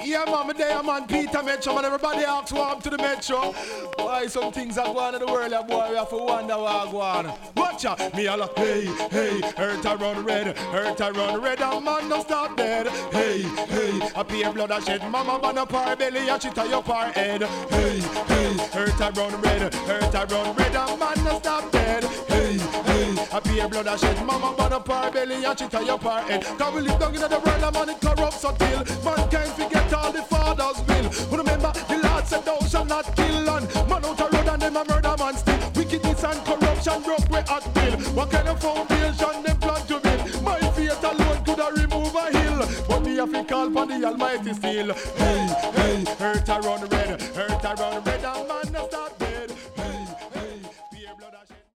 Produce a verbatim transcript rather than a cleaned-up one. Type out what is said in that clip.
Yeah, mama, there, man, Peter Metro, man, everybody asks warm to the Metro. Why some things are going in the world, yeah, boy, we have to wonder why go on. Watch out, me a look, hey, hey, earth I run red, earth I run red, and man don't stop dead. Hey, hey, a pure blood a shed, mama man up her belly, a shit on your head. Hey, hey, earth I run red, earth I run red, and man don't stop dead. Hey, hey, a pure blood a shed, mama man up her belly, a shit on your head. Cause we live down in the world, and man it corrupts until man can't forget all the father's will. But remember, the Lord said thou shalt not kill, and man out a road and them a murder man still. Wickedness and corruption broke way at will. What kind of foundation them plan to build? My faith alone could have removed a hill, but me have to call upon the Almighty still. Hey, hey, earth a run red.